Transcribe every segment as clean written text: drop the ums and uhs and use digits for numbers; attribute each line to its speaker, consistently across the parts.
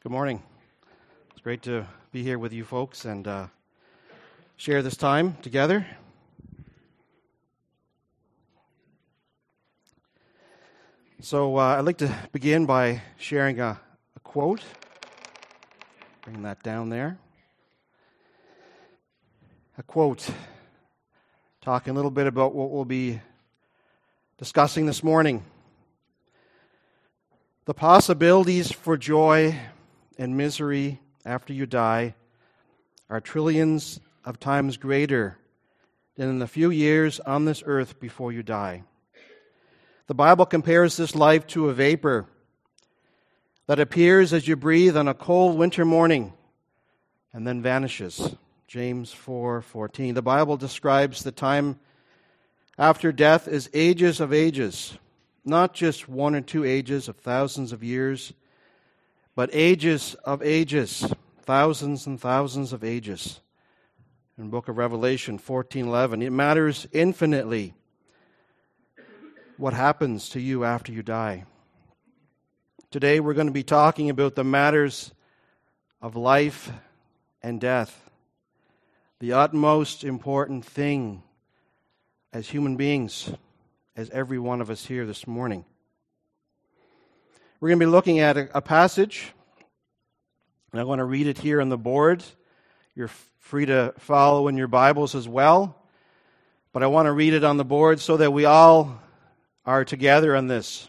Speaker 1: Good morning. It's great to be here with you folks and share this time together. So I'd like to begin by sharing a quote. Bring that down there. A quote talking a little bit about what we'll be discussing this morning. The possibilities for joy and misery after you die are trillions of times greater than in the few years on this earth before you die. The Bible compares this life to a vapor that appears as you breathe on a cold winter morning and then vanishes. James 4:14. The Bible describes the time after death as ages of ages, not just one or two ages of thousands of years, but ages of ages, thousands and thousands of ages. In the book of Revelation 14:11, it matters infinitely what happens to you after you die. Today we're going to be talking about the matters of life and death, the utmost important thing as human beings, as every one of us here this morning. We're going to be looking at a passage, and I want to read it here on the board. You're free to follow in your Bibles as well, but I want to read it on the board so that we all are together on this.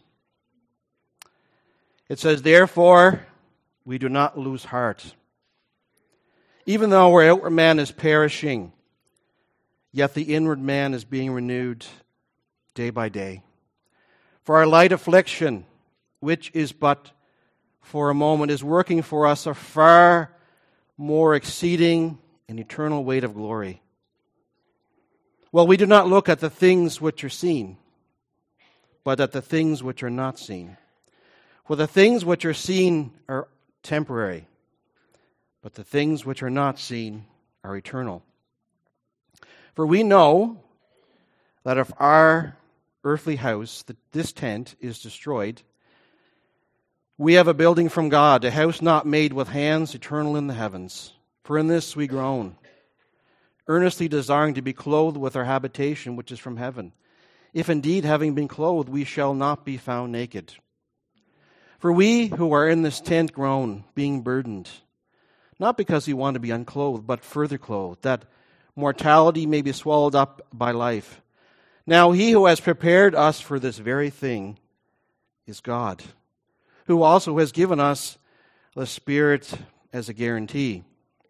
Speaker 1: It says, "Therefore, we do not lose heart. Even though our outward man is perishing, yet the inward man is being renewed day by day. For our light affliction, which is but for a moment, is working for us a far more exceeding and eternal weight of glory. Well, we do not look at the things which are seen, but at the things which are not seen. For the things which are seen are temporary, but the things which are not seen are eternal. For we know that if our earthly house, this tent, is destroyed, we have a building from God, a house not made with hands, eternal in the heavens. For in this we groan, earnestly desiring to be clothed with our habitation which is from heaven. If indeed, having been clothed, we shall not be found naked. For we who are in this tent groan, being burdened, not because we want to be unclothed, but further clothed, that mortality may be swallowed up by life. Now he who has prepared us for this very thing is God, who also has given us the Spirit as a guarantee.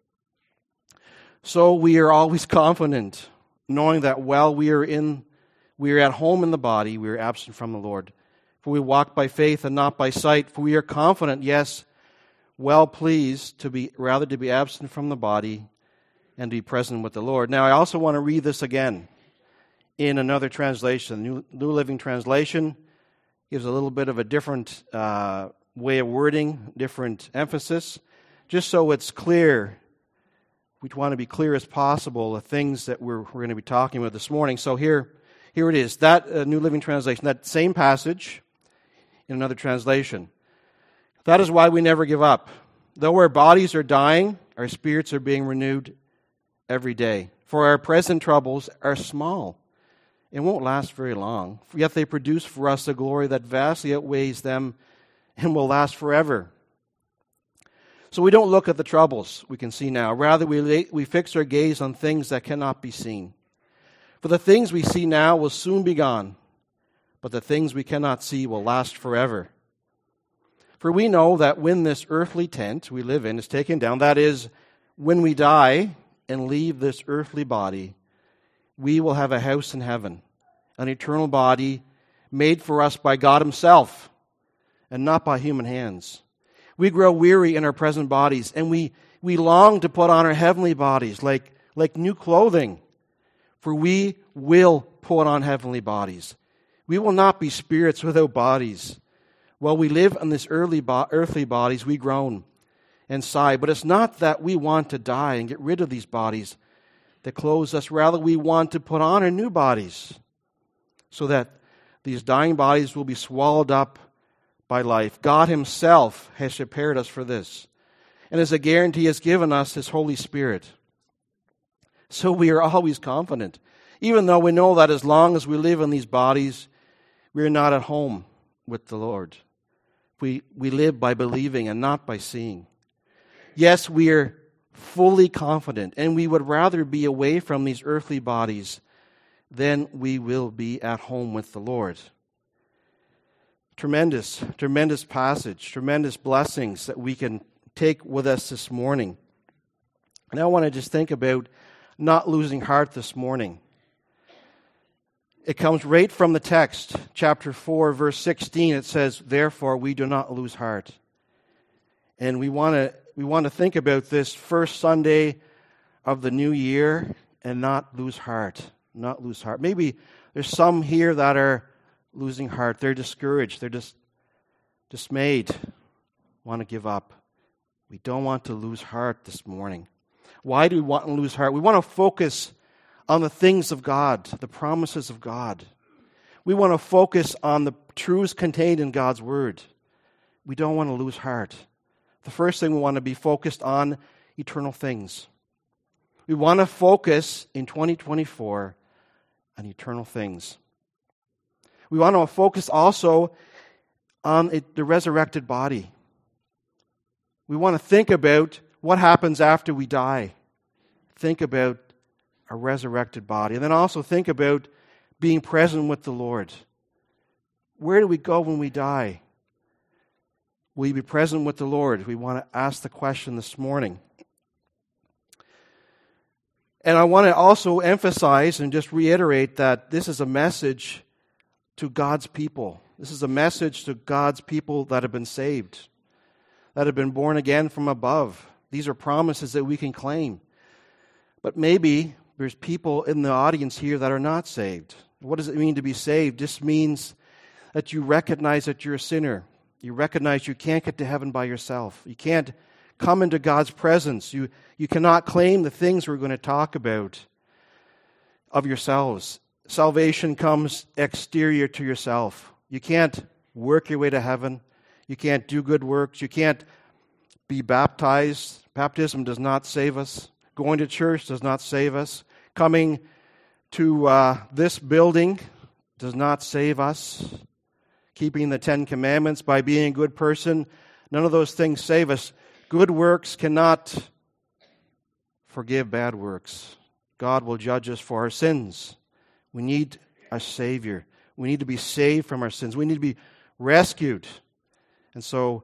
Speaker 1: So we are always confident, knowing that while we are at home in the body, we are absent from the Lord. For we walk by faith and not by sight. For we are confident, yes, well pleased to be absent from the body and to be present with the Lord." Now I also want to read this again in another translation. New Living Translation gives a little bit of a different way of wording, different emphasis, just so it's clear. We want to be clear as possible the things that we're going to be talking about this morning. So here it is, that New Living Translation, that same passage in another translation. "That is why we never give up. Though our bodies are dying, our spirits are being renewed every day. For our present troubles are small and won't last very long, yet they produce for us a glory that vastly outweighs them and will last forever. So we don't look at the troubles we can see now. Rather, we fix our gaze on things that cannot be seen. For the things we see now will soon be gone, but the things we cannot see will last forever. For we know that when this earthly tent we live in is taken down, that is, when we die and leave this earthly body, we will have a house in heaven, an eternal body made for us by God Himself and not by human hands. We grow weary in our present bodies, and we long to put on our heavenly bodies like new clothing. For we will put on heavenly bodies. We will not be spirits without bodies. While we live in this earthly bodies, we groan and sigh. But it's not that we want to die and get rid of these bodies that clothe us. Rather, we want to put on our new bodies so that these dying bodies will be swallowed up by life. God Himself has prepared us for this. And as a guarantee, He has given us His Holy Spirit. So we are always confident, even though we know that as long as we live in these bodies, we are not at home with the Lord. We live by believing and not by seeing. Yes, we are fully confident, and we would rather be away from these earthly bodies than we will be at home with the Lord. Tremendous passage, tremendous blessings that we can take with us this morning. And I want to just think about not losing heart this morning. It comes right from the text, chapter 4, verse 16. It says, "Therefore we do not lose heart." And we want to think about this first Sunday of the new year and not lose heart. Not lose heart. Maybe there's some here that are losing heart. They're discouraged. They're just dismayed. Want to give up. We don't want to lose heart this morning. Why do we want to lose heart? We want to focus on the things of God, the promises of God. We want to focus on the truths contained in God's Word. We don't want to lose heart. The first thing we want to be focused on, eternal things. We want to focus in 2024 on eternal things. We want to focus also on the resurrected body. We want to think about what happens after we die. Think about a resurrected body. And then also think about being present with the Lord. Where do we go when we die? Will you be present with the Lord? We want to ask the question this morning. And I want to also emphasize and just reiterate that this is a message to God's people. This is a message to God's people that have been saved, that have been born again from above. These are promises that we can claim. But maybe there's people in the audience here that are not saved. What does it mean to be saved? This means that you recognize that you're a sinner. You recognize you can't get to heaven by yourself. You can't come into God's presence. You cannot claim the things we're going to talk about of yourselves. Salvation comes exterior to yourself. You can't work your way to heaven. You can't do good works. You can't be baptized. Baptism does not save us. Going to church does not save us. Coming to this building does not save us. Keeping the 10 Commandments by being a good person, none of those things save us. Good works cannot forgive bad works. God will judge us for our sins. We need a Savior. We need to be saved from our sins. We need to be rescued. And so,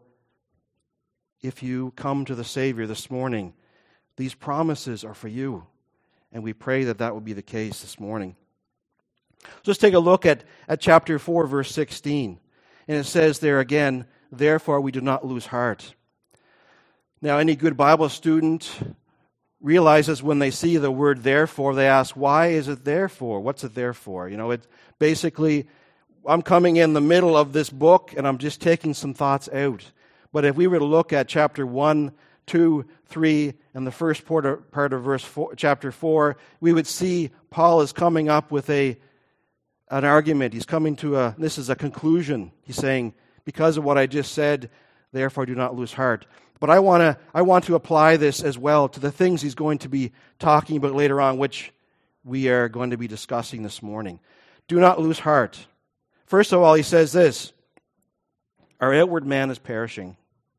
Speaker 1: if you come to the Savior this morning, these promises are for you. And we pray that that will be the case this morning. So let's take a look at chapter 4, verse 16. And it says there again, "Therefore we do not lose heart." Now, any good Bible student realizes when they see the word therefore, they ask, why is it therefore? What's it there for? You know, it's basically, I'm coming in the middle of this book and I'm just taking some thoughts out. But if we were to look at chapter 1, 2, 3, and the first part of chapter 4, we would see Paul is coming up with an argument. He's coming to this is a conclusion. He's saying, because of what I just said, therefore do not lose heart. But I want to apply this as well to the things he's going to be talking about later on, which we are going to be discussing this morning. Do not lose heart. First of all, he says this, our outward man is perishing.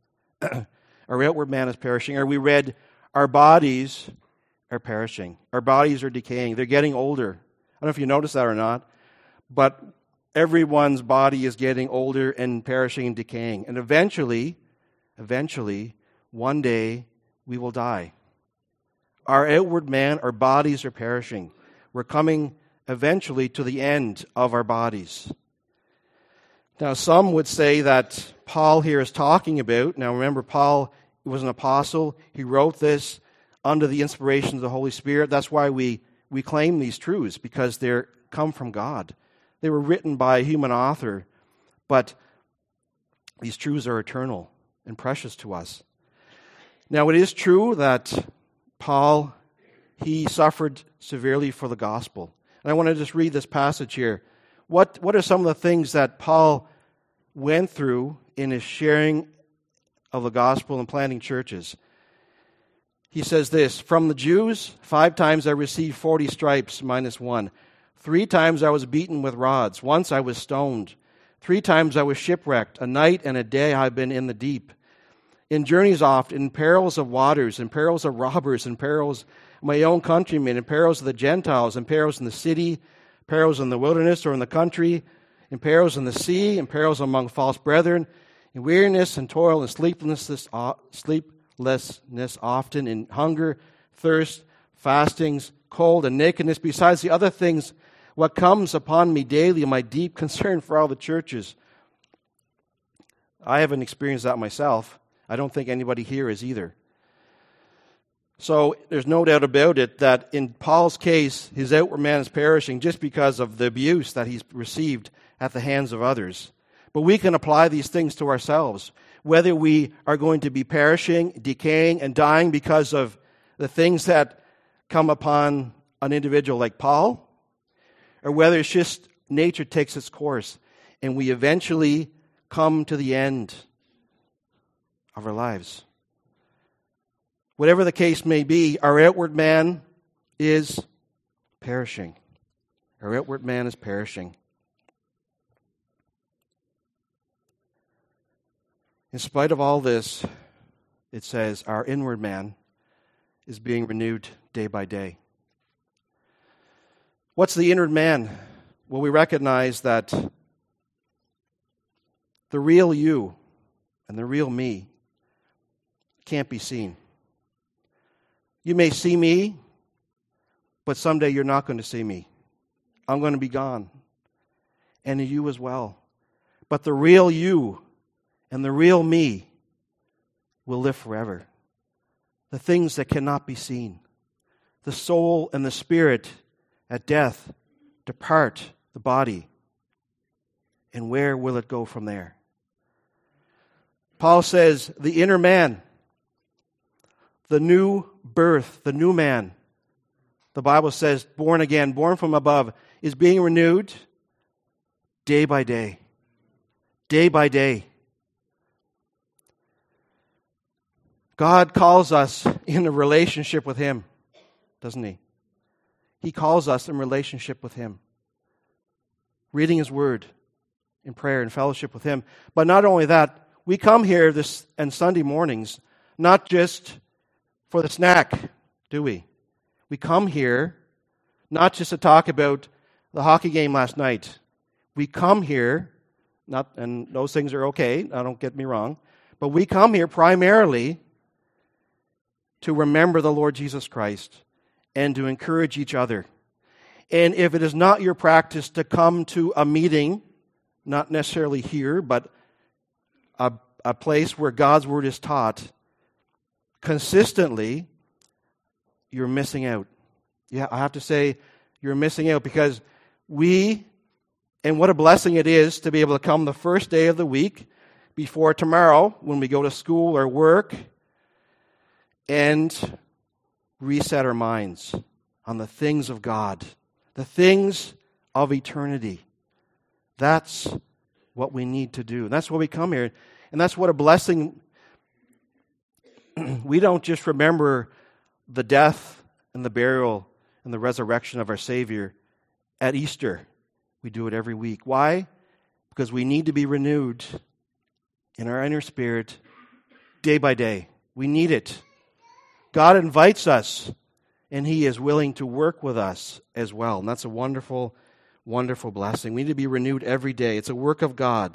Speaker 1: Our outward man is perishing. Or we read, our bodies are perishing. Our bodies are decaying. They're getting older. I don't know if you noticed that or not, but everyone's body is getting older and perishing and decaying. And eventually, one day, we will die. Our outward man, our bodies are perishing. We're coming eventually to the end of our bodies. Now, some would say that Paul here is talking about, now remember, Paul was an apostle. He wrote this under the inspiration of the Holy Spirit. That's why we claim these truths, because they come from God. They were written by a human author, but these truths are eternal and precious to us. Now, it is true that Paul, he suffered severely for the gospel. And I want to just read this passage here. What are some of the things that Paul went through in his sharing of the gospel and planting churches? He says this, "From the Jews, 5 times I received 40 stripes minus 1. 3 times I was beaten with rods. Once I was stoned. 3 times I was shipwrecked. A night and a day I have been in the deep. In journeys oft, in perils of waters, in perils of robbers, in perils of my own countrymen, in perils of the Gentiles, in perils in the city, perils in the wilderness or in the country, in perils in the sea, in perils among false brethren, in weariness and toil and sleeplessness often, in hunger, thirst, fastings, cold, and nakedness, besides the other things, what comes upon me daily, my deep concern for all the churches." I haven't experienced that myself. I don't think anybody here is either. So there's no doubt about it that in Paul's case, his outward man is perishing just because of the abuse that he's received at the hands of others. But we can apply these things to ourselves. Whether we are going to be perishing, decaying, and dying because of the things that come upon an individual like Paul, or whether it's just nature takes its course and we eventually come to the end of our lives. Whatever the case may be, our outward man is perishing. Our outward man is perishing. In spite of all this, it says our inward man is being renewed day by day. What's the inward man? Well, we recognize that the real you and the real me can't be seen. You may see me, but someday you're not going to see me. I'm going to be gone. And you as well. But the real you and the real me will live forever. The things that cannot be seen. The soul and the spirit at death depart the body. And where will it go from there? Paul says the inner man, the new birth, the new man, the Bible says born again, born from above, is being renewed day by day. Day by day. God calls us in a relationship with Him, doesn't He? He calls us in relationship with Him. Reading His Word in prayer and fellowship with Him. But not only that, we come here this and Sunday mornings, not just for the snack, do we? We come here not just to talk about the hockey game last night. We come here, and those things are okay, don't get me wrong, but we come here primarily to remember the Lord Jesus Christ and to encourage each other. And if it is not your practice to come to a meeting, not necessarily here, but a place where God's Word is taught consistently, you're missing out. Yeah, I have to say you're missing out because and what a blessing it is to be able to come the first day of the week before tomorrow when we go to school or work and reset our minds on the things of God, the things of eternity. That's what we need to do. That's why we come here. And that's what a blessing. We don't just remember the death and the burial and the resurrection of our Savior at Easter. We do it every week. Why? Because we need to be renewed in our inner spirit day by day. We need it. God invites us, and He is willing to work with us as well. And that's a wonderful, wonderful blessing. We need to be renewed every day. It's a work of God.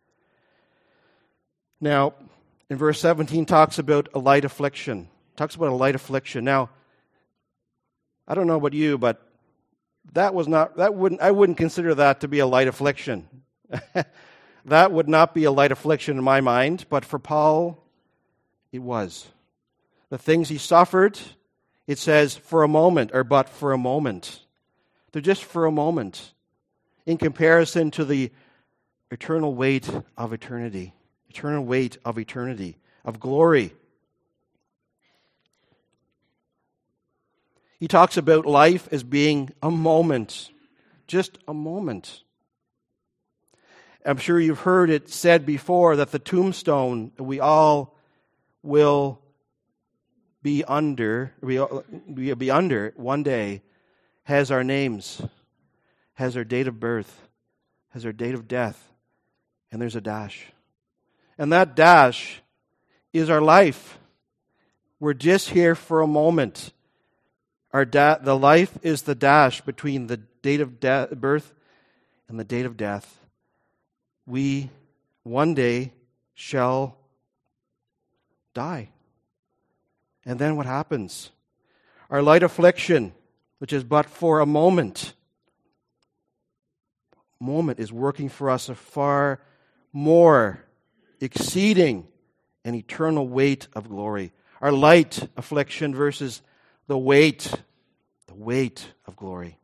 Speaker 1: Now, in verse 17 talks about a light affliction. Now, I don't know about you, but I wouldn't consider that to be a light affliction. That would not be a light affliction in my mind, but for Paul, it was. The things he suffered, it says for a moment, but for a moment. They're just for a moment in comparison to the eternal weight of eternity. Eternal weight of eternity, of glory. He talks about life as being a moment, just a moment. I'm sure you've heard it said before that the tombstone, we all will be under one day has our names, has our date of birth, has our date of death, and there's a dash. And that dash is our life. We're just here for a moment. The life is the dash between the date of birth and the date of death. We one day shall die. And then what happens? Our light affliction, which is but for a moment, is working for us a far more exceeding an eternal weight of glory. Our light affliction versus the weight of glory.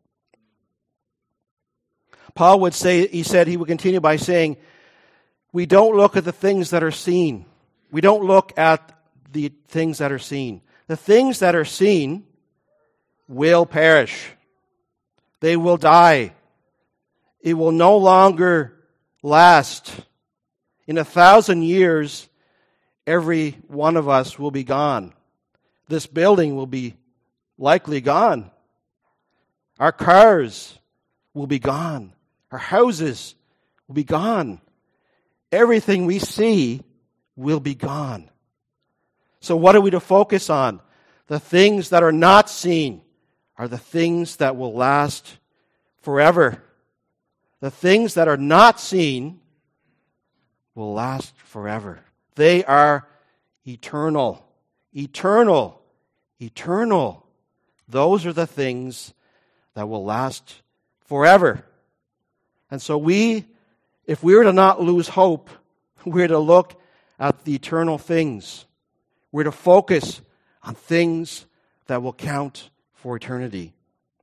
Speaker 1: Paul would say, he would continue by saying, we don't look at the things that are seen. We don't look at the things that are seen. The things that are seen will perish. They will die. It will no longer last. In 1,000 years, every one of us will be gone. This building will be likely gone. Our cars will be gone. Our houses will be gone. Everything we see will be gone. So what are we to focus on? The things that are not seen are the things that will last forever. The things that are not seen will last forever. They are eternal. Eternal. Eternal. Those are the things that will last forever. And so if we were to not lose hope, we're to look at the eternal things. We're to focus on things that will count for eternity.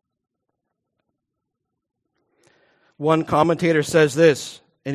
Speaker 1: One commentator says this, and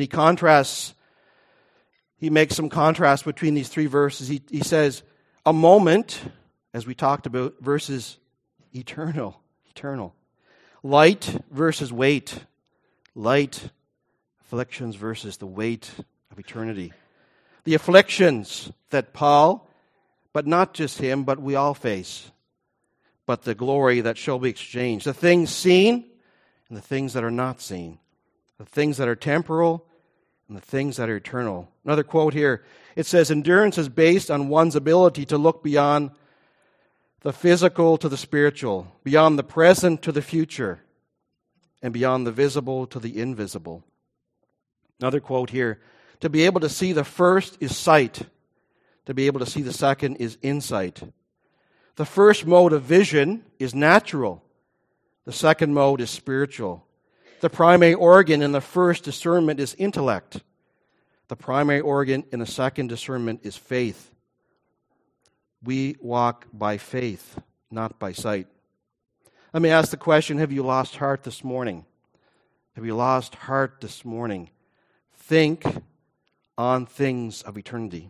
Speaker 1: he makes some contrast between these three verses. He says, a moment, as we talked about, versus eternal. Light versus weight. Light, afflictions versus the weight of eternity. The afflictions that Paul, but not just him, but we all face. But the glory that shall be exchanged. The things seen and the things that are not seen. The things that are temporal and the things that are eternal. Another quote here. It says, endurance is based on one's ability to look beyond the physical to the spiritual, beyond the present to the future, and beyond the visible to the invisible. Another quote here. To be able to see the first is sight. To be able to see the second is insight. The first mode of vision is natural. The second mode is spiritual. The primary organ in the first discernment is intellect. The primary organ in the second discernment is faith. We walk by faith, not by sight. Let me ask the question, have you lost heart this morning? Have you lost heart this morning? Think on things of eternity.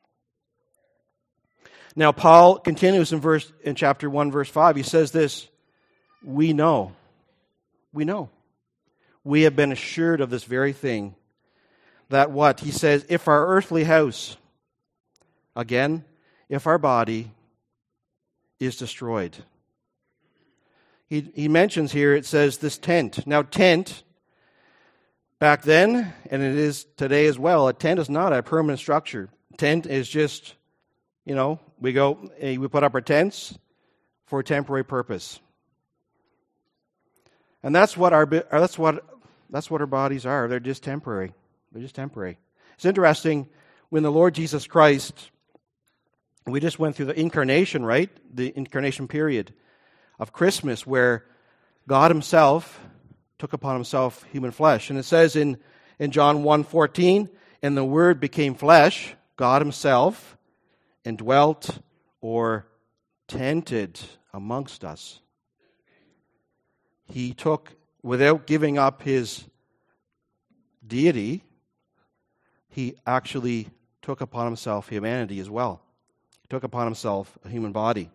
Speaker 1: Now, Paul continues in chapter 1, verse 5. He says this, we know. We have been assured of this very thing, that what? He says, if our earthly house, again, if our body is destroyed. He mentions here, it says this tent. Now, tent, back then, and it is today as well, a tent is not a permanent structure. Tent is just, we put up our tents for a temporary purpose. And that's what our bodies are. They're just temporary. It's interesting, when the Lord Jesus Christ, we just went through the incarnation, right? The incarnation period of Christmas, where God himself took upon himself human flesh. And it says in John 1:14, and the Word became flesh, God himself, and dwelt or tented amongst us. He took, without giving up his deity, he actually took upon himself humanity as well. He took upon himself a human body.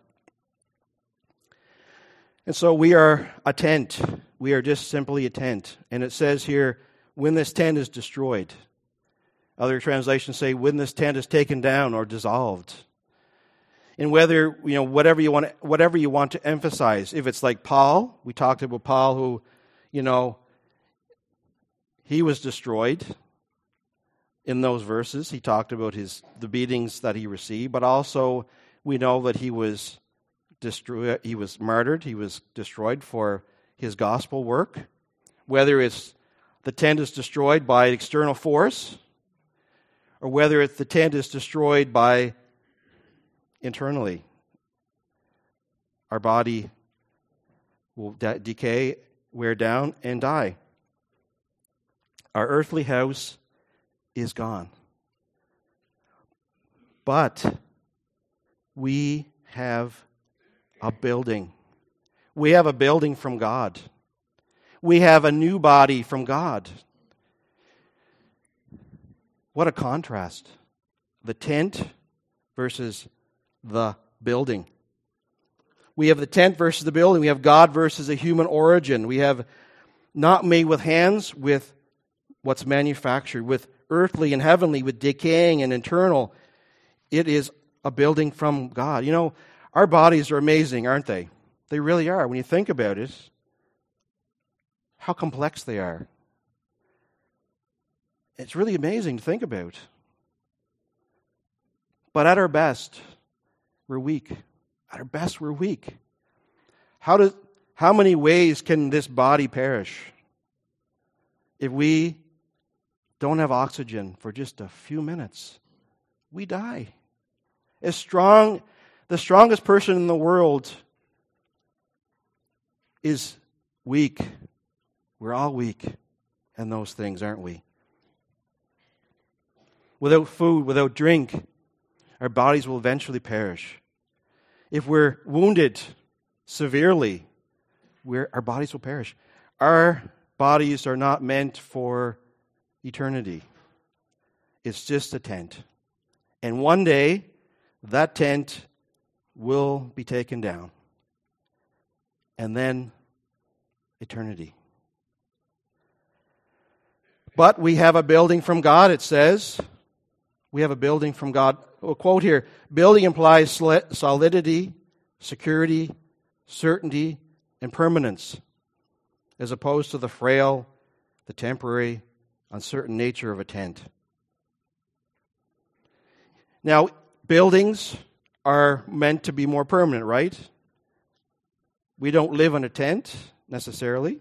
Speaker 1: And so we are a tent. We are just simply a tent. And it says here, when this tent is destroyed. Other translations say, when this tent is taken down or dissolved. And whether, whatever you want to emphasize. If it's like Paul, we talked about Paul who, he was destroyed in those verses. He talked about the beatings that he received, but also we know that he was destroyed, he was martyred, he was destroyed for his gospel work. Whether it's the tent is destroyed by external force, or whether the tent is destroyed by internally. Our body will decay, wear down, and die. Our earthly house is gone. But we have a building. We have a building from God. We have a new body from God. What a contrast. The tent versus the building. We have the tent versus the building. We have God versus a human origin. We have not made with hands, with what's manufactured, with earthly and heavenly, with decaying and internal. It is a building from God. Our bodies are amazing, aren't they? They really are. When you think about it, how complex they are. It's really amazing to think about. But at our best, we're weak. At our best, we're weak. How many ways can this body perish? If we don't have oxygen for just a few minutes, we die. The strongest person in the world is weak. We're all weak in those things, aren't we? Without food, without drink, our bodies will eventually perish. If we're wounded severely, our bodies will perish. Our bodies are not meant for eternity. It's just a tent. And one day, that tent will be taken down. And then, eternity. But we have a building from God, it says. We have a building from God. A quote here, building implies solidity, security, certainty, and permanence, as opposed to the frail, the temporary, uncertain nature of a tent. Now, buildings are meant to be more permanent, right? We don't live in a tent, necessarily.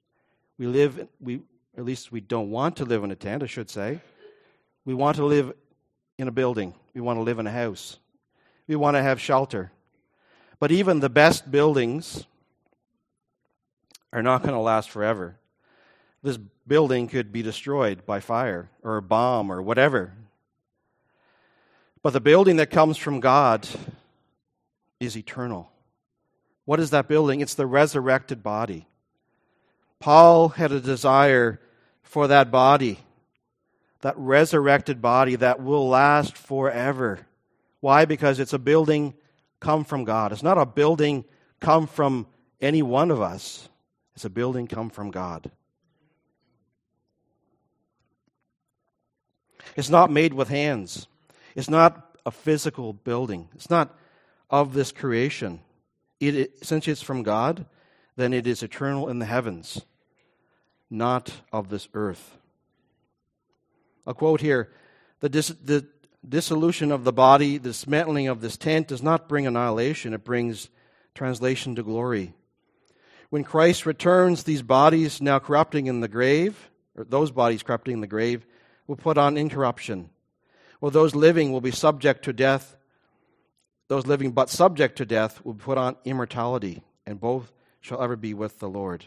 Speaker 1: At least we don't want to live in a tent, I should say. We want to live in a building. We want to live in a house. We want to have shelter. But even the best buildings are not going to last forever. This building could be destroyed by fire or a bomb or whatever. But the building that comes from God is eternal. What is that building? It's the resurrected body. Paul had a desire for that body, that resurrected body that will last forever. Why? Because it's a building come from God. It's not a building come from any one of us. It's a building come from God. It's not made with hands. It's not a physical building. It's not of this creation. Since it's from God, then it is eternal in the heavens, not of this earth. A quote here, the dissolution of the body, the dismantling of this tent does not bring annihilation, it brings translation to glory. When Christ returns, these bodies now corrupting in the grave, or those bodies corrupting in the grave, will put on incorruption. Well, those living will be subject to death. Those living but subject to death will put on immortality, and both shall ever be with the Lord.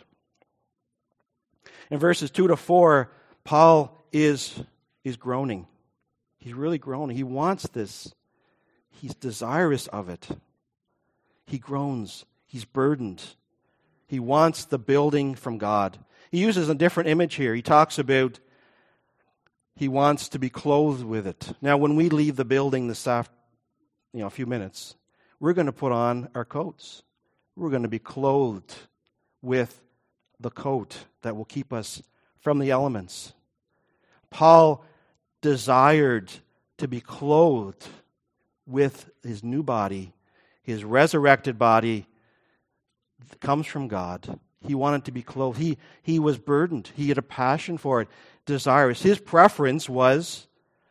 Speaker 1: In verses 2 to 4, Paul is groaning. He's really groaning. He wants this. He's desirous of it. He groans. He's burdened. He wants the building from God. He uses a different image here. He talks about he wants to be clothed with it. Now, when we leave the building this afternoon, a few minutes, we're going to put on our coats. We're going to be clothed with the coat that will keep us from the elements. Paul desired to be clothed with his new body his resurrected body comes from God. He wanted to be clothed. He was burdened. He had a passion for it, desirous. His preference was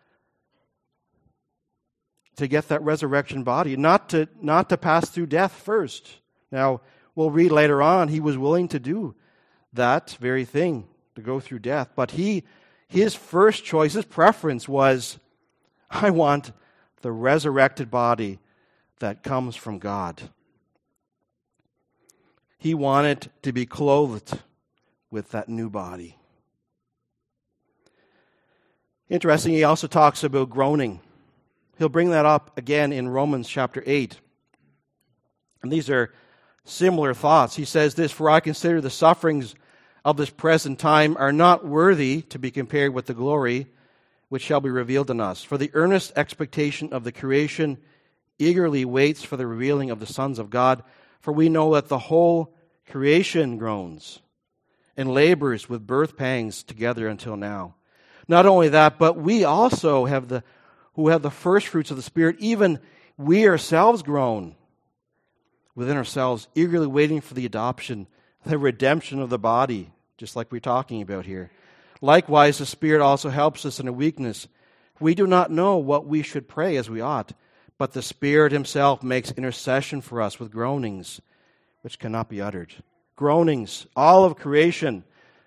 Speaker 1: to get that resurrection body, not to pass through death first. Now, we'll read later on, he was willing to do that very thing, to go through death. But his first choice, his preference was, I want the resurrected body that comes from God. He wanted to be clothed with that new body. Interesting, he also talks about groaning. He'll bring that up again in Romans chapter 8. And these are similar thoughts. He says this, "For I consider the sufferings of this present time are not worthy to be compared with the glory which shall be revealed in us. For the earnest expectation of the creation eagerly waits for the revealing of the sons of God. For we know that the whole creation groans and labors with birth pangs together until now. Not only that, but we also who have the first fruits of the Spirit, even we ourselves groan within ourselves, eagerly waiting for the adoption, the redemption of the body," just like we're talking about here. "Likewise, the Spirit also helps us in a weakness. We do not know what we should pray as we ought, but the Spirit himself makes intercession for us with groanings which cannot be uttered." Groanings, all of creation.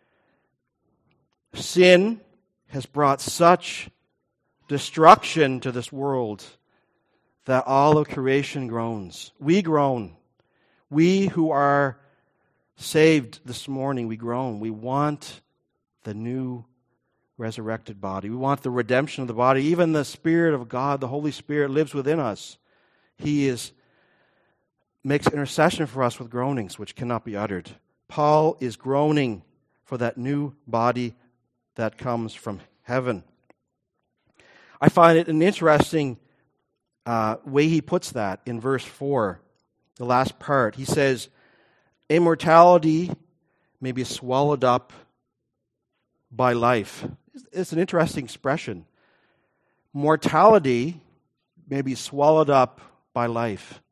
Speaker 1: Sin has brought such destruction to this world that all of creation groans. We groan. We who are saved this morning, we groan. We want the new resurrected body. We want the redemption of the body. Even the Spirit of God, the Holy Spirit, lives within us. He makes intercession for us with groanings which cannot be uttered. Paul is groaning for that new body that comes from heaven. I find it an interesting way he puts that in verse 4, the last part. He says, "Immortality may be swallowed up by life." It's an interesting expression. Mortality may be swallowed up by life.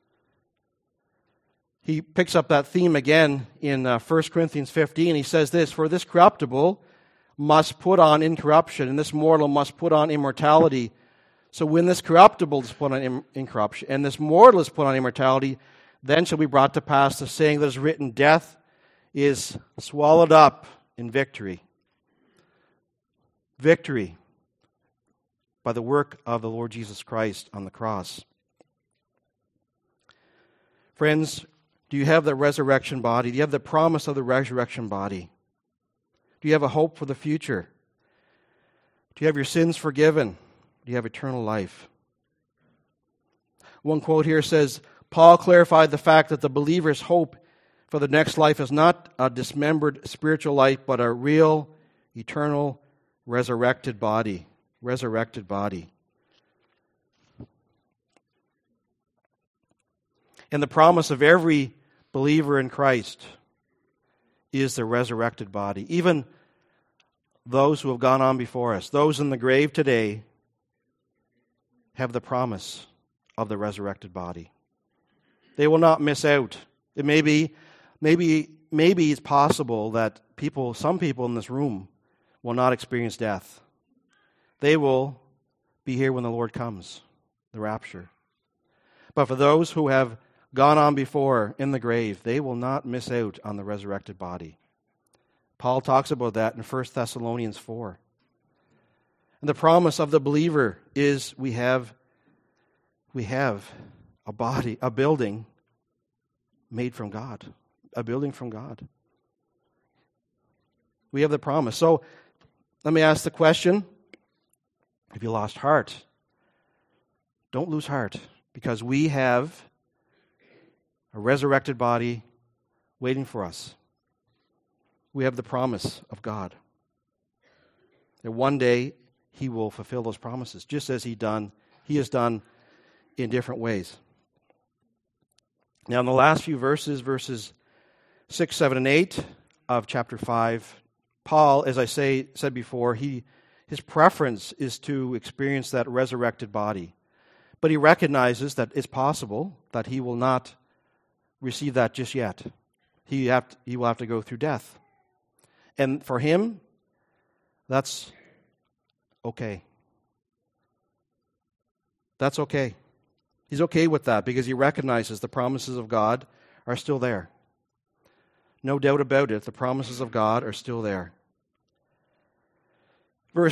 Speaker 1: He picks up that theme again in 1 Corinthians 15. He says this, "For this corruptible must put on incorruption, and this mortal must put on immortality. So when this corruptible is put on incorruption, and this mortal is put on immortality, then shall be brought to pass the saying that is written, death is swallowed up in victory." Victory by the work of the Lord Jesus Christ on the cross. Friends, do you have the resurrection body? Do you have the promise of the resurrection body? Do you have a hope for the future? Do you have your sins forgiven? Do you have eternal life? One quote here says, Paul clarified the fact that the believer's hope for the next life is not a dismembered spiritual life, but a real, eternal, resurrected body. Resurrected body. And the promise of every believer in Christ is the resurrected body. Even those who have gone on before us, those in the grave today, have the promise of the resurrected body. They will not miss out. It maybe it's possible that some people in this room will not experience death. They will be here when the Lord comes, the rapture. But for those who have gone on before in the grave, they will not miss out on the resurrected body. Paul talks about that in 1 Thessalonians 4. And the promise of the believer is we have a body, a building made from God. A building from God. We have the promise. So let me ask the question, have you lost heart? Don't lose heart, because we have a resurrected body waiting for us. We have the promise of God. That one day He will fulfill those promises, just as He has done in different ways. Now, in the last few verses 6, 7, and 8 of chapter 5, Paul, as I said before, his preference is to experience that resurrected body. But he recognizes that it's possible that he will not receive that just yet. He will have to go through death. And for him, that's okay. That's okay. He's okay with that because he recognizes the promises of God are still there. No doubt about it, the promises of God are still there. I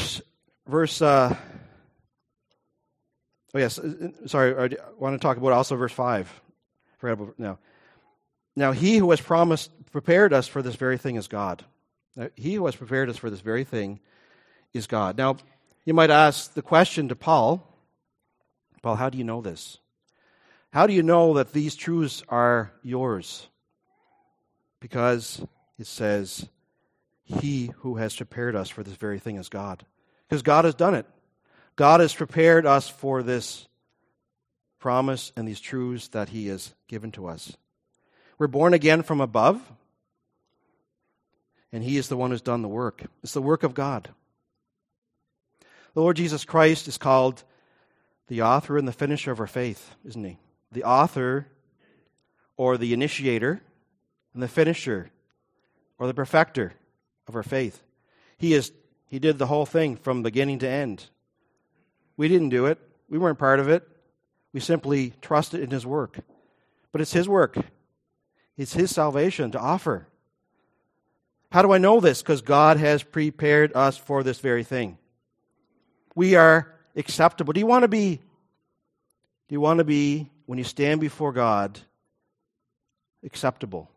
Speaker 1: want to talk about also verse 5. Now he who has prepared us for this very thing is God. He who has prepared us for this very thing is God. Now, you might ask the question to Paul, how do you know this? How do you know that these truths are yours? Because it says, he who has prepared us for this very thing is God. Because God has done it. God has prepared us for this promise and these truths that he has given to us. We're born again from above, and he is the one who's done the work. It's the work of God. The Lord Jesus Christ is called the author and the finisher of our faith, isn't he? The author, or the initiator, and the finisher, or the perfecter of our faith. He did the whole thing from beginning to end. We didn't do it. We weren't part of it. We simply trusted in his work. But it's his work. It's his salvation to offer. How do I know this? Because God has prepared us for this very thing. We are acceptable. Do you want to be, when you stand before God, acceptable?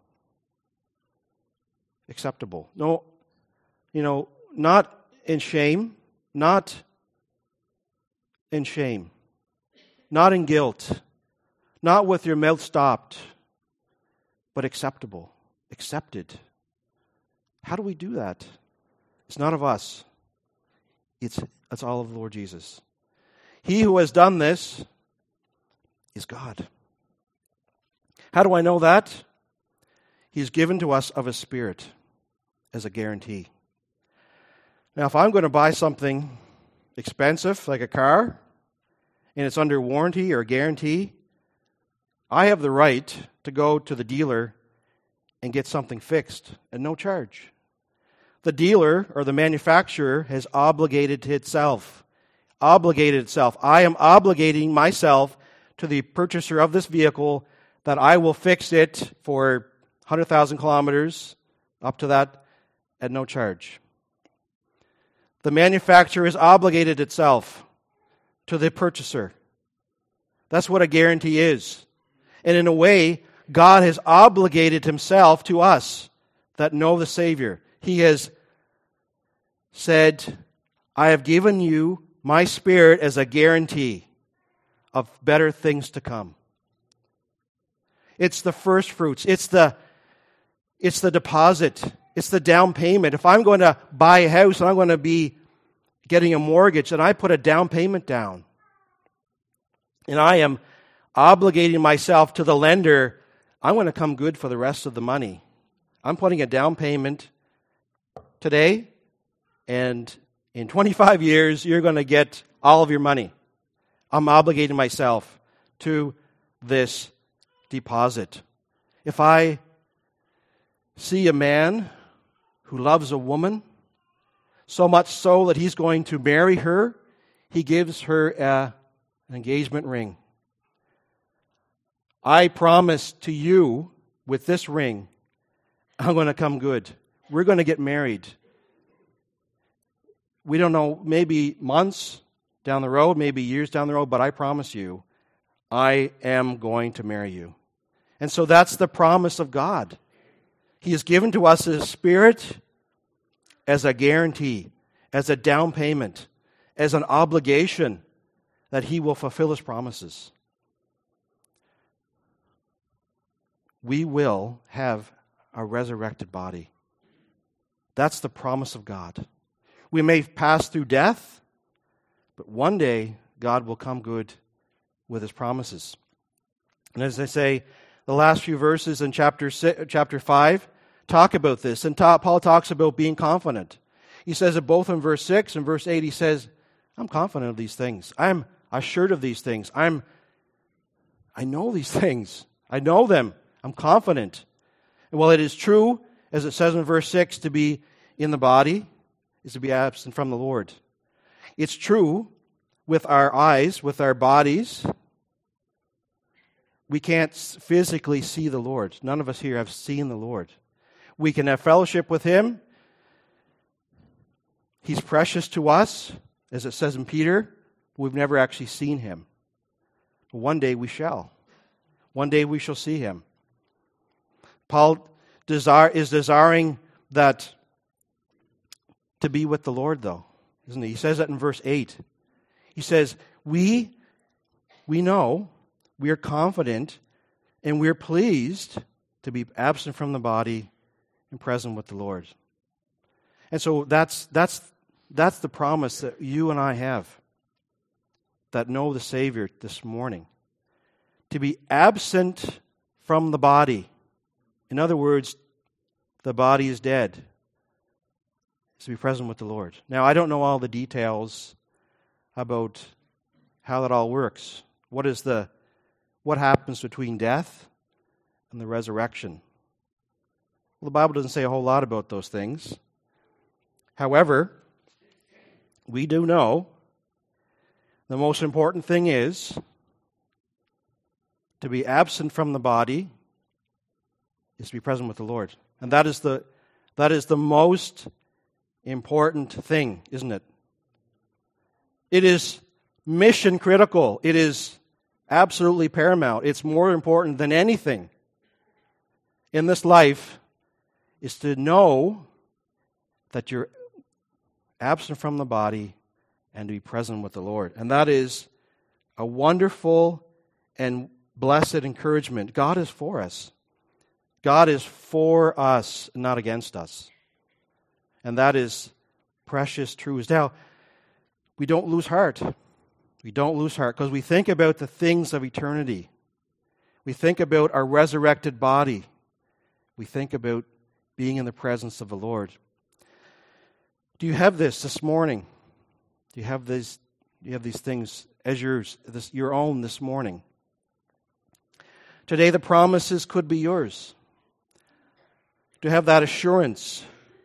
Speaker 1: Acceptable. No, not in shame, not in shame, not in guilt, not with your mouth stopped, but acceptable, accepted. How do we do that? It's not of us. It's all of the Lord Jesus. He who has done this is God. How do I know that? He's given to us of his Spirit as a guarantee. Now, if I'm going to buy something expensive, like a car, and it's under warranty or guarantee, I have the right to go to the dealer and get something fixed at no charge. The dealer or the manufacturer has obligated itself. I am obligating myself to the purchaser of this vehicle that I will fix it for 100,000 kilometers, up to that, at no charge. The manufacturer has obligated itself to the purchaser. That's what a guarantee is. And in a way, God has obligated himself to us that know the Savior. He has said, I have given you my Spirit as a guarantee of better things to come. It's the first fruits. It's the deposit. It's the down payment. If I'm going to buy a house and I'm going to be getting a mortgage and I put a down payment down and I am obligating myself to the lender, I'm going to come good for the rest of the money. I'm putting a down payment today, and in 25 years, you're going to get all of your money. I'm obligating myself to this deposit. If I see a man who loves a woman, so much so that he's going to marry her, he gives her an engagement ring. I promise to you, with this ring, I'm going to come good. We're going to get married. We don't know, maybe months down the road, maybe years down the road, but I promise you, I am going to marry you. And so that's the promise of God. He has given to us His Spirit as a guarantee, as a down payment, as an obligation that He will fulfill His promises. We will have a resurrected body. That's the promise of God. We may pass through death, but one day God will come good with His promises. And as I say, the last few verses in chapter 5 talk about this. And Paul talks about being confident. He says it both in verse 6 and verse 8. He says, I'm confident of these things. I'm assured of these things. I'm I know these things. I know them. I'm confident. And while it is true, as it says in verse 6, to be in the body is to be absent from the Lord. It's true with our eyes, with our bodies. We can't physically see the Lord. None of us here have seen the Lord. We can have fellowship with Him. He's precious to us, as it says in Peter. We've never actually seen Him. But one day we shall. One day we shall see Him. Paul is desiring that to be with the Lord, though, isn't he? He says that in verse 8. He says, we know, we are confident, and we're pleased to be absent from the body and present with the Lord. And so that's the promise that you and I have, that know the Savior this morning. To be absent from the body. In other words, the body is dead. Is to be present with the Lord. Now, I don't know all the details about how that all works. What happens between death and the resurrection? Well, the Bible doesn't say a whole lot about those things. However, we do know the most important thing is to be absent from the body is to be present with the Lord. And that is the most important thing, isn't it? It is mission critical. It is absolutely paramount. It's more important than anything in this life is to know that you're absent from the body and to be present with the Lord. And that is a wonderful and blessed encouragement. God is for us. God is for us, not against us. And that is precious truths. Now, we don't lose heart. We don't lose heart because we think about the things of eternity. We think about our resurrected body. We think about being in the presence of the Lord. Do you have this morning? Do you have these things as yours, your own this morning? Today the promises could be yours. To have that assurance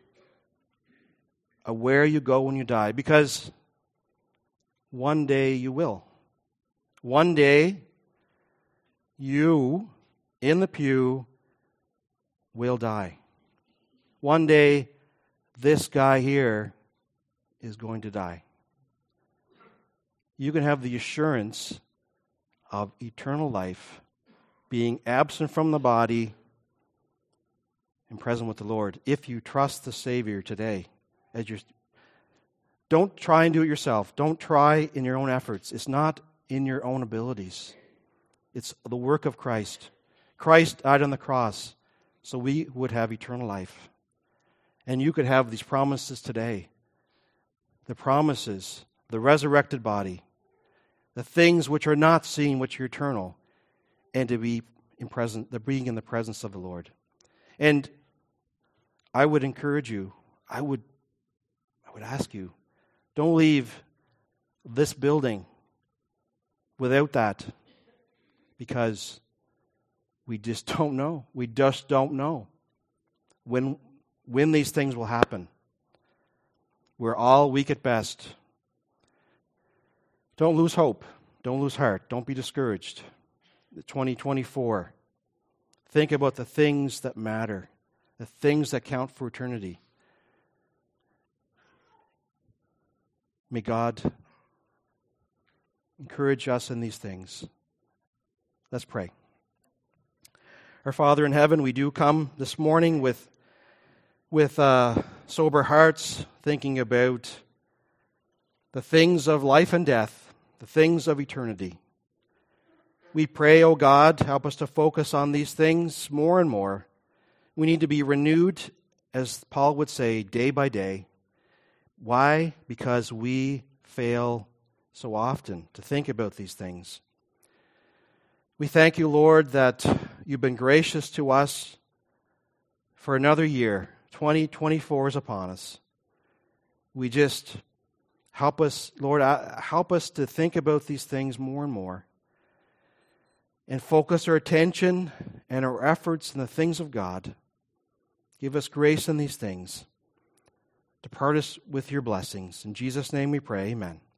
Speaker 1: of where you go when you die. Because one day you will. One day you, in the pew, will die. One day this guy here is going to die. You can have the assurance of eternal life, being absent from the body and present with the Lord, if you trust the Savior today. Don't try and do it yourself. Don't try in your own efforts. It's not in your own abilities. It's the work of Christ. Christ died on the cross so we would have eternal life. And you could have these promises today. The promises, the resurrected body, the things which are not seen, which are eternal, and to be being in the presence of the Lord. And I would encourage you, I would ask you, don't leave this building without that, because we just don't know. We just don't know when these things will happen. We're all weak at best. Don't lose hope. Don't lose heart. Don't be discouraged. 2024. Think about the things that matter, the things that count for eternity. May God encourage us in these things. Let's pray. Our Father in heaven, we do come this morning with sober hearts, thinking about the things of life and death, the things of eternity. We pray, O God, help us to focus on these things more and more. We need to be renewed, as Paul would say, day by day. Why? Because we fail so often to think about these things. We thank you, Lord, that you've been gracious to us for another year. 2024 is upon us. We just help us, Lord, help us to think about these things more and more. and focus our attention and our efforts in the things of God. Give us grace in these things. Depart us with your blessings. In Jesus' name we pray, amen.